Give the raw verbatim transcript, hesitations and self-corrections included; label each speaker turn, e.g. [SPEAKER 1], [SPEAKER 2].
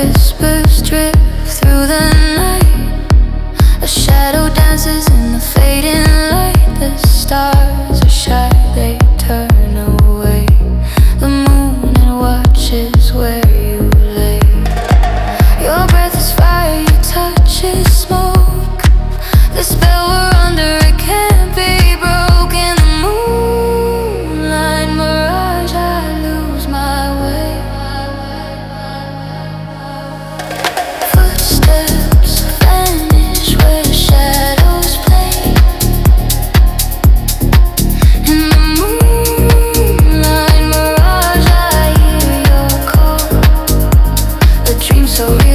[SPEAKER 1] whispers drip through the night. A shadow dances in the fading light. The stars are shy, they turn away. The moon it watches where you lay. Your breath is fire, your touch is smoke. The spell we're under, it can't be broken. The moonlight mirage, I lose my way. Footsteps vanish where shadows play. In the moonlight mirage, I hear your call. A dream so real